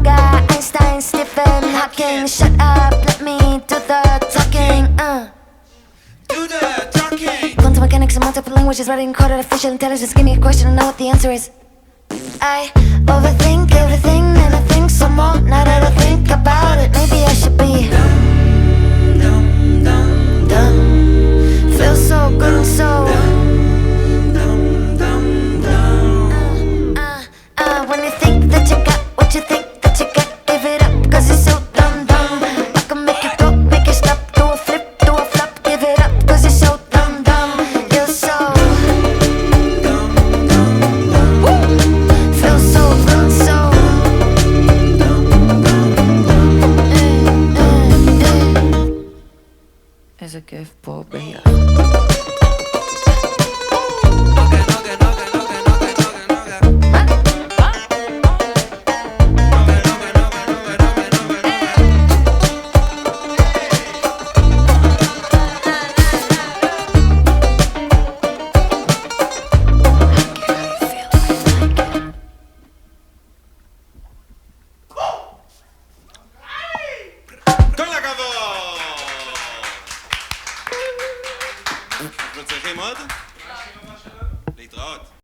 got Einstein, Stephen Hawking. Shut up, let me do the talking. Do the talking. Quantum mechanics and multiple languages, writing code, artificial intelligence. Give me a question, I know what the answer is. I overthink everything and I think some more. Now that I think about it, maybe I should be dumb. Feels so good and so when you think that you got what you think that you got, give it up, cause you're so dumb. I can make you go, make you stop, do a flip, do a flop, give it up, cause you're so dumb. You're so feel so good, so איזה כיף פה ביחד. כל הכבוד! אנחנו צריכים עוד? להתראות.